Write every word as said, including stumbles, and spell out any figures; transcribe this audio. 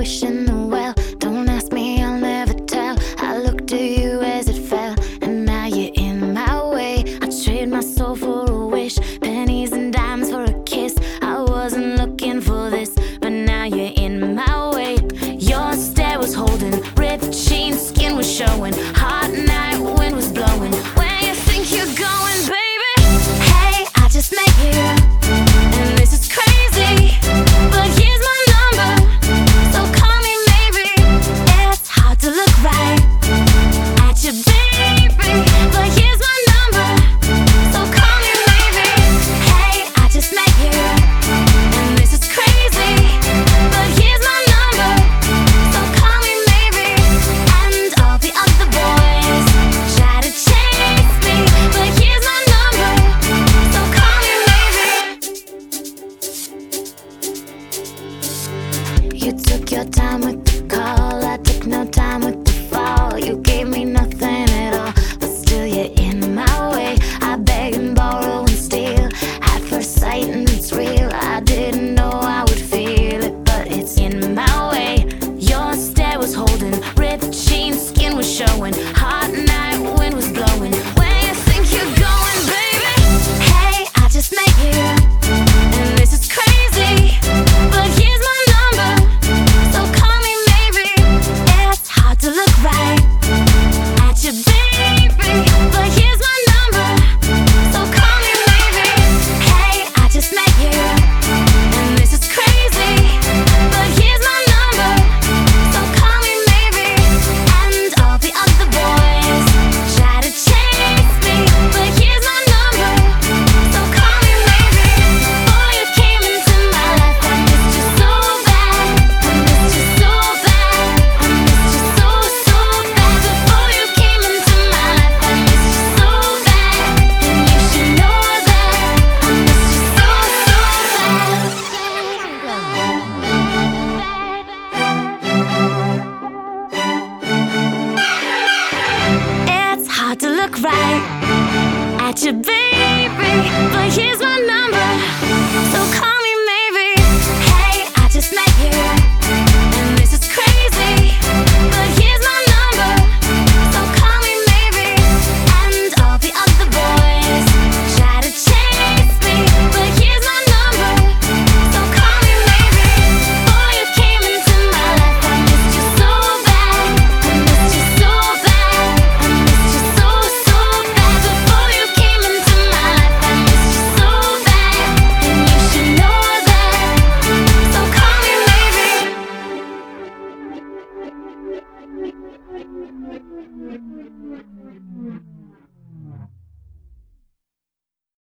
wishing the well. Don't ask me, I'll never tell. I looked at you as it fell, and now you're in my way. I trade my soul for a wish, pennies and dimes for a kiss. I wasn't looking for this, but now you're in my way. Your stare was holding, ripped jeans, skin was showing. Hot night, wind was blowing. Where you think you're going, baby? Hey, I just met you, and this is crazy, but here's my number, so call me maybe. It's hard to look right at you, baby, but here's my number, so call me maybe. Hey, I just met you, and this is crazy, but here's my number, so call me maybe. And all the other boys try to chase me, but here's my number, so call me maybe. You took your time with the call, I took no time with the fall. You gave me nothing at all, but still you're in my way. I beg and borrow and steal at first sight, and it's real. I didn't know I would feel it, but it's in my way. Your stare was holding, ripped jeans, skin was showing. Hot night, wind was blowing. Where you think you're going, baby? Hey, I just met you, and this is crazy, but here's my number, so call me maybe. It's hard to look right at you, baby, but here's my number, so call me maybe. Hey, I just met you, and this is crazy, but here's my number, so call me maybe. And all the other boys try to chase me, but here's my number, so call me maybe. Before you came into my life, I missed you so bad, I missed you so bad, I missed you so, so bad. Before you came into my life, I missed you so bad, and you should know that I missed you so, so bad. It's hard to look right at you, baby, but here's